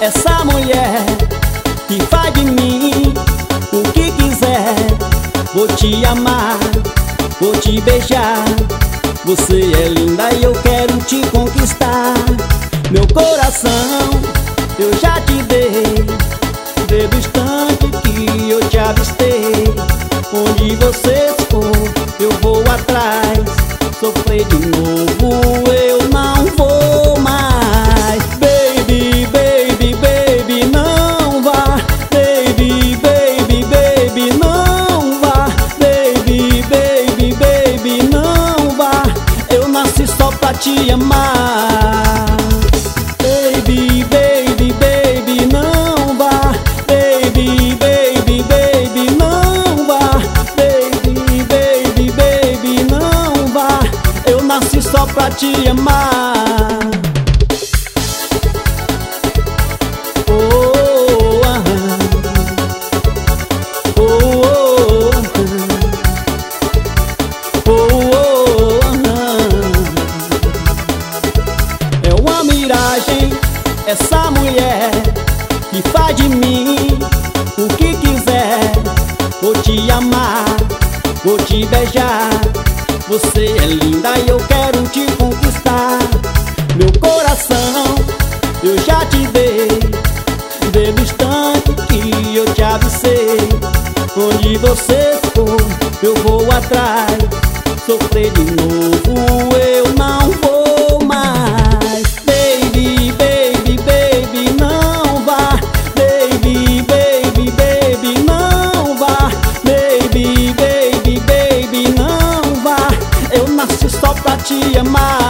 essa mulher que faz de mim o que quiser. Vou te amar, vou te beijar. Você é linda e eu quero te conquistar. Meu coração eu já te dei, desde o instante que eu te avistei. Onde você for, eu vou atrás. Sofrer de novo eu não vou mais. Baby, baby, baby, não vá. Baby, baby, baby, não vá. Baby, baby, baby, não vá. Eu nasci só pra te amar. Baby, baby, baby, não vá. Baby, baby, baby, não vá. Baby, baby, baby, não vá. Eu nasci só pra te amar. Oh, ah, oh, oh, ah, oh, ah. É uma miragem essa mulher que faz de mim o que quiser. Vou te amar, vou te beijar. Você é linda e eu quero te conquistar. Meu coração eu já te dei, desde o instante que eu te avisei. Onde você for, eu vou atrás. Sofrer de novo eu não vou mais. Baby, baby, baby, não vá. Baby, baby, baby, não vá. Baby, baby, baby, não vá. Eu nasci só pra te amar.